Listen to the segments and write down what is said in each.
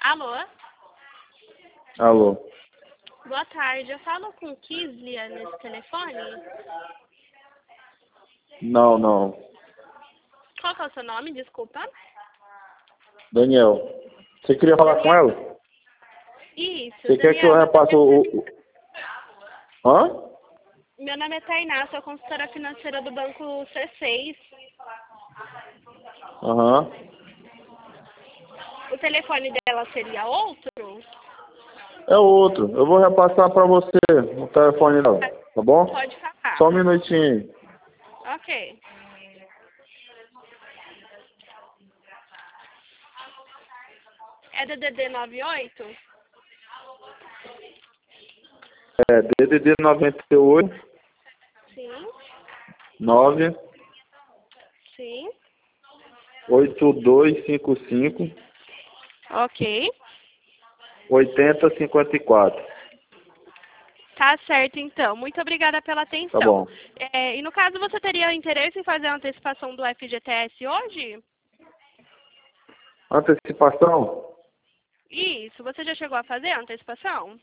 Alô? Alô? Boa tarde. Eu falo com Kislia nesse telefone? Não. Qual que é o seu nome? Desculpa. Daniel. Você queria falar com ela? Isso, Você quer que eu Daniel. repasse o... Hã? Meu nome é Tainá, sou consultora financeira do Banco C6. Aham. O telefone dela seria outro? É outro. Eu vou repassar pra você o telefone dela, tá bom? Pode falar. Só um minutinho. Ok. É DDD 98? É DDD 98 Sim. 9 Sim. 8255 Ok. 8054. Tá certo, então. Muito obrigada pela Tá atenção. bom. E no caso, você teria interesse em fazer a antecipação do FGTS hoje? Antecipação? Isso. Você já chegou a fazer a antecipação?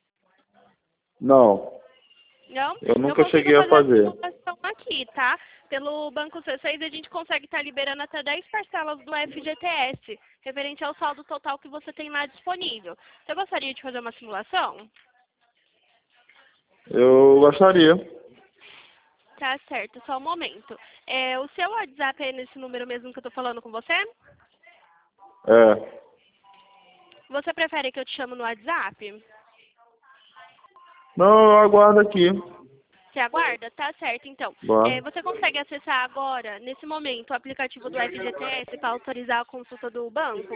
Não. Não? Eu Eu nunca consigo cheguei a fazer a fazer. simulação aqui, tá? Pelo Banco C6 a gente consegue estar liberando até 10 parcelas do FGTS, referente ao saldo total que você tem lá disponível. Você gostaria de fazer uma simulação? Eu gostaria. Tá certo, só um momento. O seu WhatsApp é nesse número mesmo que eu tô falando com você? É. Você prefere que eu te chame no WhatsApp? Não, eu aguardo aqui. Você aguarda? Tá certo, então. Aguardo. Você consegue acessar agora, nesse momento, o aplicativo do FGTS para autorizar a consulta do banco?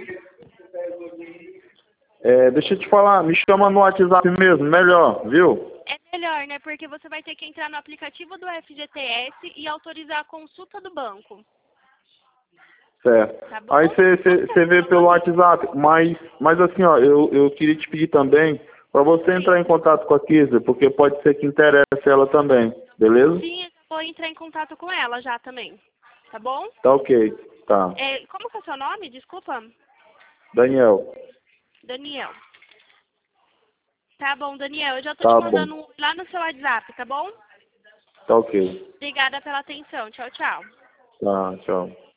Deixa eu te falar, me chama no WhatsApp mesmo, melhor, viu? É melhor, né? Porque você vai ter que entrar no aplicativo do FGTS e autorizar a consulta do banco. Certo. Tá bom? Aí Como que é você o vê seu pelo nome? WhatsApp, mas assim, ó, eu queria te pedir também para você entrar em Sim. contato com a Kisa, porque pode ser que interesse ela também, beleza? Sim, eu vou entrar em contato com ela já também. Tá bom? Tá ok, tá. Como que é o seu nome? Desculpa. Daniel, Daniel. Tá bom, Daniel. Eu já tô te tá bom, mandando lá no seu WhatsApp, tá bom? tá ok. Obrigada pela atenção. Tchau, tchau. Tá, tchau.